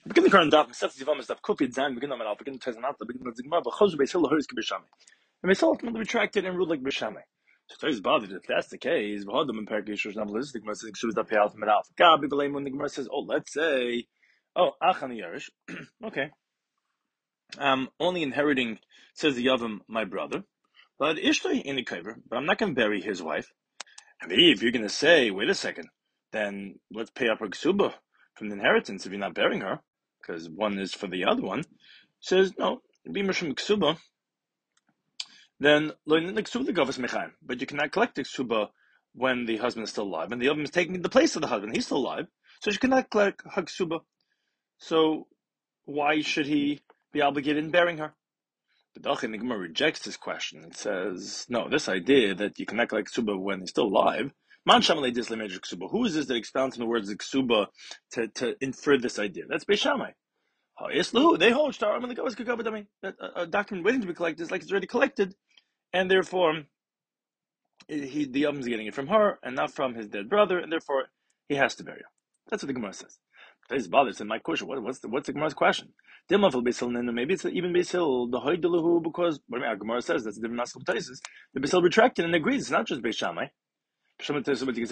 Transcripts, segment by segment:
Begin the current daf, Mesef Zivam, Mesef Kufid Zan, begin on Al, begin to Tezanat, begin to Zigmar, but Chos Beis Hill, Hurz Kibishame. And Beis Hill ultimately retracted and ruled like Bishame. So Toys bothered if that's the case. V'hodam and Perkish Navlis, the Gemara says Ksubas Daf Peyal from Al. God, Bibalem when the Gemara says, oh, let's say, oh, Achan Yerish, okay, only inheriting, says the Yavam, my brother, but Ishtay in the Kaver, but I'm not going to bury his wife. And if you're going to say, wait a second, then let's pay up her Ksuba from the inheritance if you're not burying her, because one is for the other one, says, no, be Mishum Ksuba, then but you cannot collect the Ksuba when the husband is still alive, and the other one is taking the place of the husband. He's still alive, so you cannot collect her Ksuba. So why should he be obligated in burying her? The Dachin Gemara rejects this question. It says, no, this idea that you cannot collect Ksuba when he's still alive, Man Shamalei Disle Major Ksuba. Who is this that expounds on the words of Ksuba to infer this idea? That's Beis Shammai. They hold that a document waiting to be collected is like it's already collected, and therefore the Yavam's getting it from her and not from his dead brother, and therefore he has to bury her. That's what the Gemara says. This bothers in my question. What's the Gemara's question? Maybe it's even Beis Hill the Hoidelahu, because our Gemara says that's a different mask of Taisus. The Beis Hill retracted and agrees. It's not just Beis Shammai. It's not true. Beis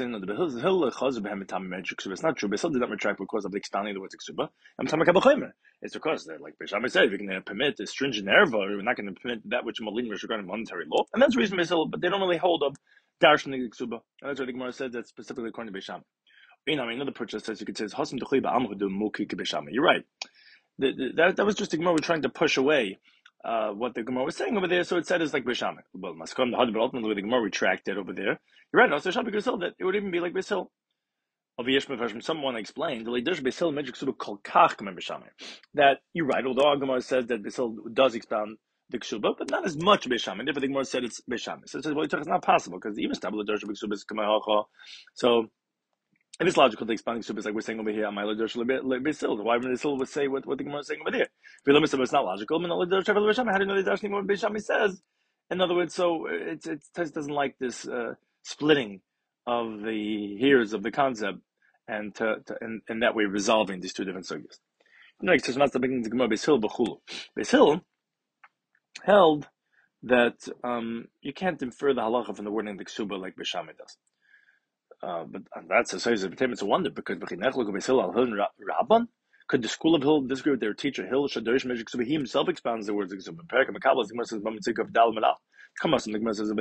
Hill did not retract because of the expounding the words Ksuba. It's because they're like Beis Shammai said, we're going to permit a stringent erva, we're not going to permit that which Malin is regarding monetary law, and that's the reason Beis Hill, but they don't really hold up Darshan the Ksuba. And that's what the Gemara said. That's specifically according to Beis Shammai. Another purchase says you could say you're right. That was just the Gemara trying to push away what the Gemara was saying over there. So it said it's like Beis Shammai. Well, Maskom the Had, but ultimately the Gemara retracted over there. You're right. Also, Shabbat Beis that it would even be like Beis Hill. Someone explained that you're right. Although our Gemara says that Beis Hill does expound the Ksuba, but not as much Beis Shammai. Therefore, the Gemara said it's Beis Shammai. So it says, well, it's not possible because even Stabla Dersh Ksuba is Kamahacha. So. And it's logical to expand Ksuba, like we're saying over here. Why would Beis Hill would say what the Gemara is saying over there? If it's not logical, how do you know the Darshan what Beis Shammai says? In other words, so it doesn't like this splitting of the hearers of the concept, and in that way resolving these two different sugyas. Next, Beis Hill held that you can't infer the halacha from the wording of the Ksuba like Beis Shammai does. But that's a wonder because could the school of Hill disagree with their teacher Hill? He himself expounds the words of Ksuba. The says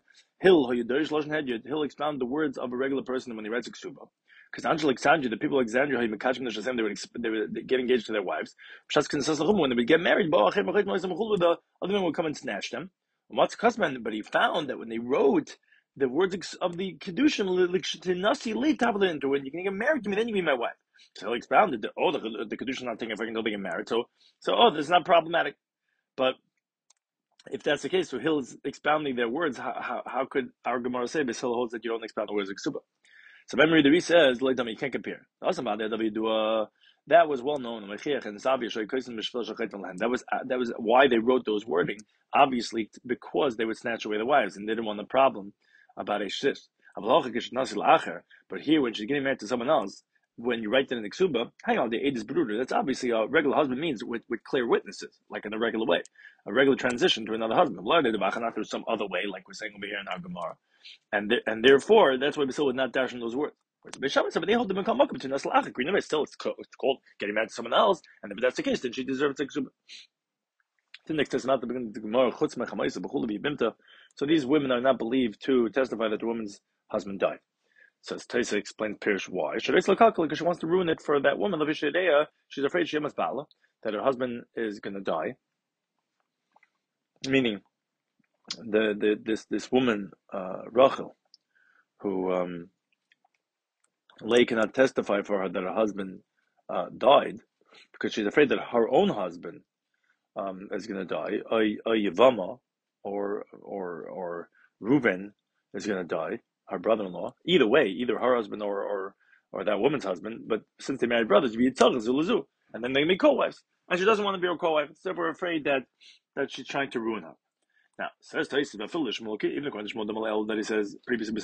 Hill expound the words of a regular person when he writes a Ksuba. Because Alexandria, the people of Alexandria, they would get engaged to their wives. When they would get married, the other men would come and snatch them. But he found that when they wrote the words of the Kedushin, when you can get married to me, then you can be my wife. So he'll expounded that, the Kedushin not taking effect until they get married. So this is not problematic. But if that's the case, so Hill is expounding their words, how could our Gemara say, Beis Hill holds that you don't expound the words of Ksuba? So memory the Ri says, you can't compare. That was well known. That was why they wrote those wording. Obviously, because they would snatch away the wives and they didn't want the problem about a shis. But here, when she's getting married to someone else, when you write that in the Ksuba, hang on, the aid is bruder. That's obviously a regular husband means with clear witnesses, like in a regular way, a regular transition to another husband. Not through some other way, like we're saying over here in our Gemara. And therefore, that's why Beis Hill would not dash in those words. Beis Shammai said, but they hold them in common between us. Still, it's called getting married to someone else, and if that's the case, then she deserves a Ksuba. The next testament, the beginning of the Gemara, so these women are not believed to testify that the woman's husband died. So Taisa explains Pirish why. Because she wants to ruin it for that woman. She's afraid she must bala, that her husband is going to die. Meaning, this woman Rachel, who Leah cannot testify for her that her husband died, because she's afraid that her own husband is going to die. Yavama or Reuven is going to die, her brother-in-law. Either way, either her husband or that woman's husband. But since they married brothers, and then they make co-wives, and she doesn't want to be her co-wife, so we're afraid that she's trying to ruin her. Now, says Taisi, even according to Shmuel that he says previously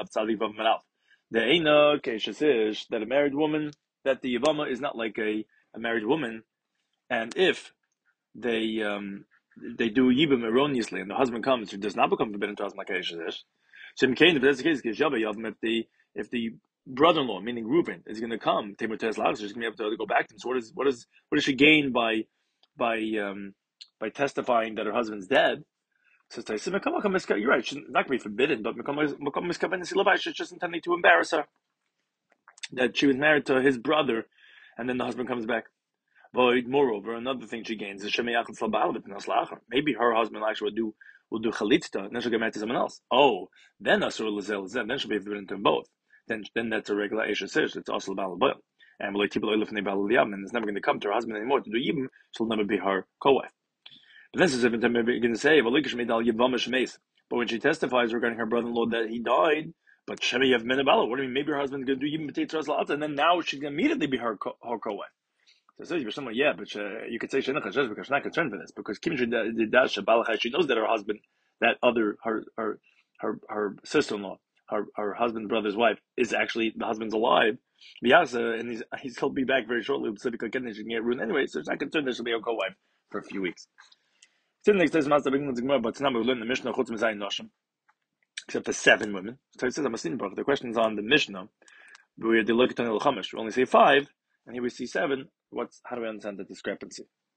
the Eina Keshes is that a married woman, that the Yavama is not like a a married woman, and if they do yibum erroneously, and the husband comes, who does not become forbidden to husband like Aisha is. So if that's the case, if the brother-in-law, meaning Reuben, is going to come, she's going to be able to go back to him. So what does she gain by testifying that her husband's dead? So you're right, she's not going to be forbidden, but she's just intending to embarrass her that she was married to his brother, and then the husband comes back. Moreover, another thing she gains is maybe her husband actually will do chalitzta, and then she'll get married to someone else. Oh, then asur l'zel, then she'll be forbidden to them both. Then that's a regular Aisha Sish. It's also Baal Boil. And and it's never going to come to her husband anymore to do Yibam. She'll never be her co-wife. But then she's going to say, but when she testifies regarding her brother-in-law that he died, but Shemi Yav Menabala, what do you mean? Maybe her husband's going to do Yibam B'Teitzras La'ata, and then now she's going to immediately be her co-wife. So someone, yeah, but you could say she's not concerned for this because she knows that her husband, that other her sister-in-law, her husband's brother's wife, is actually the husband's alive. And he'll be back very shortly. So because she can get ruined anyway, so she's not concerned that she'll be a co-wife for a few weeks. But now we learn the Mishnah except for 7 women. So it says the question is on the Mishnah. We only say 5, and here we see 7. How do we understand the discrepancy?